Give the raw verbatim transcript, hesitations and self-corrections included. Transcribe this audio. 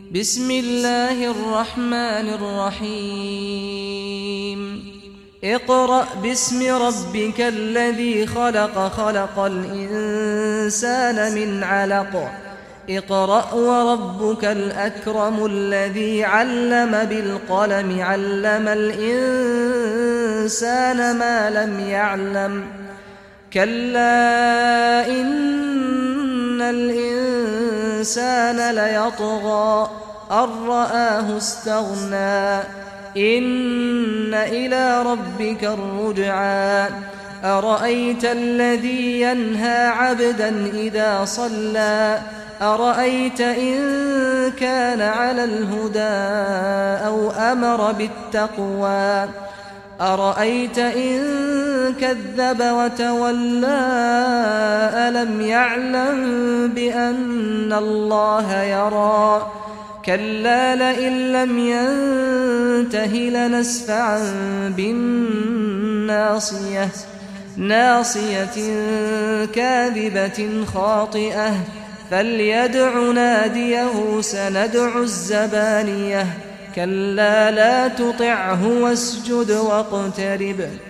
بسم الله الرحمن الرحيم اقرأ باسم ربك الذي خلق خلق الإنسان من علق اقرأ وربك الأكرم الذي علم بالقلم علم الإنسان ما لم يعلم كلا إن الإنسان ليطغى أن رآه استغنى إن إلى ربك الرجعى أرأيت الذي ينهى عبدا إذا صلى أرأيت إن كان على الهدى أو أمر بالتقوى أرأيت إن كذب وتولى ألم يعلم بأن الله يرى كلا لئن لم ينته لنسفعا بالناصية ناصية كاذبة خاطئة فليدع ناديه سندع الزبانية كلا لا تطعه واسجد واقترب